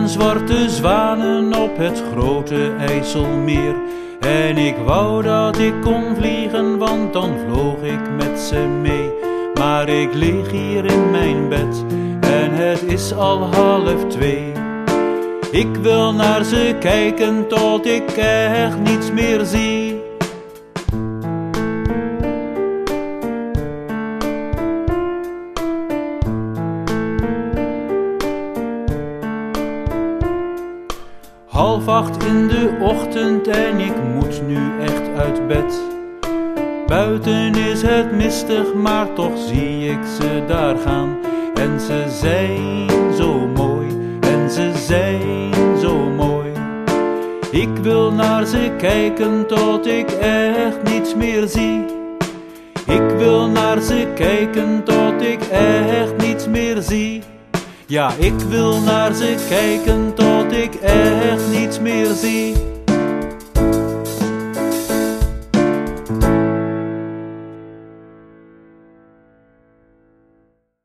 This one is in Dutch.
vlogen zwarte zwanen op het grote IJsselmeer. En ik wou dat ik kon vliegen, want dan vloog ik met ze mee. Maar ik lig hier in mijn bed en het is al 1:30. Ik wil naar ze kijken tot ik echt niets meer zie. (7:30 in de ochtend en ik moet nu echt uit bed. Buiten is het mistig, maar toch zie ik ze daar gaan. En ze zijn zo mooi, en ze zijn zo mooi. Ik wil naar ze kijken tot ik echt niets meer zie. Ik wil naar ze kijken tot ik echt niets meer zie. Ja, ik wil naar ze kijken tot ik echt niets meer zie.